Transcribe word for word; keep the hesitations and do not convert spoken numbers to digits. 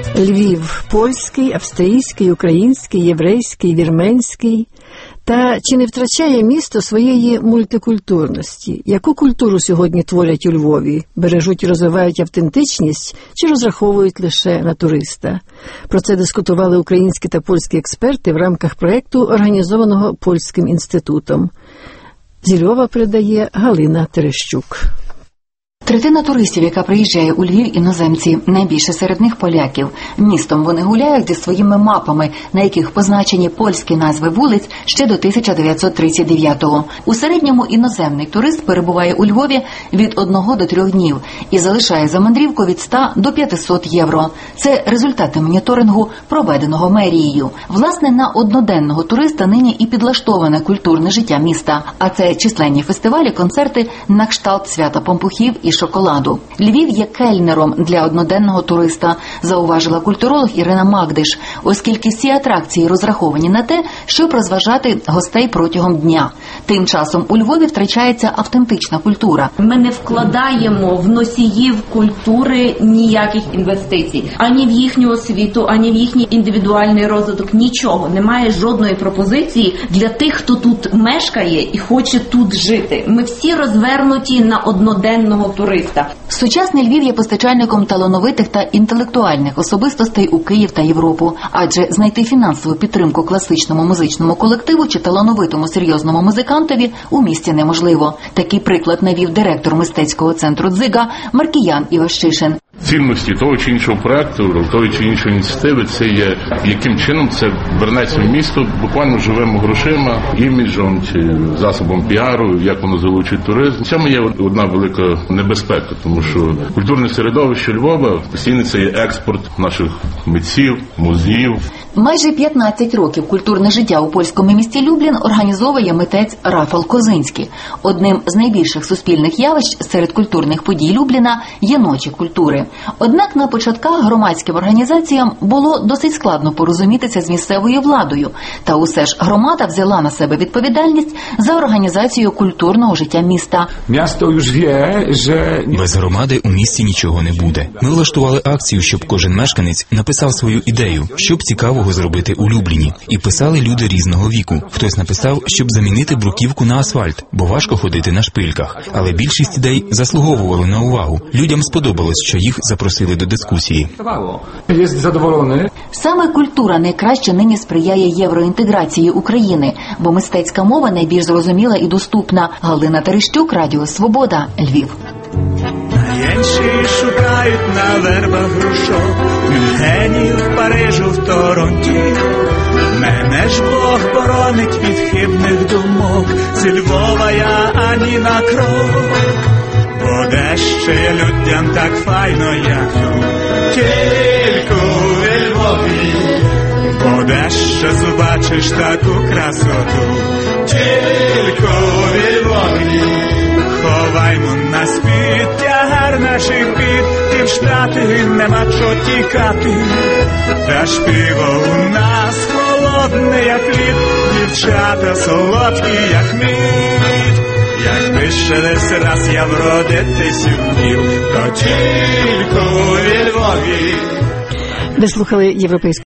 Львів – польський, австрійський, український, єврейський, вірменський. Та чи не втрачає місто своєї мультикультурності? Яку культуру сьогодні творять у Львові? Бережуть і розвивають автентичність чи розраховують лише на туриста? Про це дискутували українські та польські експерти в рамках проєкту, організованого Польським інститутом. Зі Львова передає Галина Терещук. Третина туристів, яка приїжджає у Львів, іноземці, найбільше серед них поляків. Містом вони гуляють зі своїми мапами, на яких позначені польські назви вулиць ще до тисяча дев'ятсот тридцять дев'ятого. У середньому іноземний турист перебуває у Львові від одного до трьох днів і залишає за мандрівку від ста до п'ятисот євро. Це результати моніторингу, проведеного мерією. Власне, на одноденного туриста нині і підлаштоване культурне життя міста. А це численні фестивалі, концерти на кшталт свята Пампухів і шоколаду. Львів є кельнером для одноденного туриста, зауважила культуролог Ірина Магдиш, оскільки всі атракції розраховані на те, щоб розважати гостей протягом дня. Тим часом у Львові втрачається автентична культура. Ми не вкладаємо в носіїв культури ніяких інвестицій. Ані в їхню освіту, ані в їхній індивідуальний розвиток. Нічого. Немає жодної пропозиції для тих, хто тут мешкає і хоче тут жити. Ми всі розвернуті на одноденного туриста. Сучасний Львів є постачальником талановитих та інтелектуальних особистостей у Київ та Європу. Адже знайти фінансову підтримку класичному музичному колективу чи талановитому серйозному музикантові у місті неможливо. Такий приклад навів директор мистецького центру «Дзига» Маркіян Іващишин. Цінності того чи іншого проекту, того чи іншої ініціативи, це є, яким чином це вернеться в місто буквально живими грошима, іміджем чи засобом піару, як воно залучить туризм. В цьому є одна велика небезпека, тому що культурне середовище Львова постійно це є експорт наших митців, музеїв. Майже п'ятнадцять років культурне життя у польському місті Люблін організовує митець Рафал Козинський. Одним з найбільших суспільних явищ серед культурних подій Любліна є ночі культури. Однак на початках громадським організаціям було досить складно порозумітися з місцевою владою. Та усе ж громада взяла на себе відповідальність за організацію культурного життя міста. Місто już wie, że... Без громади у місті нічого не буде. Ми влаштували акцію, щоб кожен мешканець написав свою ідею, щоб цікавого зробити у Любліні. І писали люди різного віку. Хтось написав, щоб замінити бруківку на асфальт, бо важко ходити на шпильках. Але більшість ідей заслуговували на увагу. Людям сподобалось, що їх запросили до дискусії. Є задоволений. Саме культура найкраще нині сприяє євроінтеграції України, бо мистецька мова найбільш зрозуміла і доступна. Галина Терещук, Радіо Свобода, Львів. Інші шукають на вербах грушок, в Мюнхені, в Парижу, в Торонті. Мене ж Бог боронить від хибних думок, зі Львова я ані на крок. Бо де ще є людям так файно, як тут, тільки у Львові. Бо де ще побачиш таку красоту, тільки у Львові. Ховаймо на спід тягар наших бід, тим штати нема чого тікати. Та ж пиво у нас холодне, як лід, дівчата солодкі, як мідь. Якби ще десь раз я вродитись умів, то тільки у Львові. Ви слухали європейську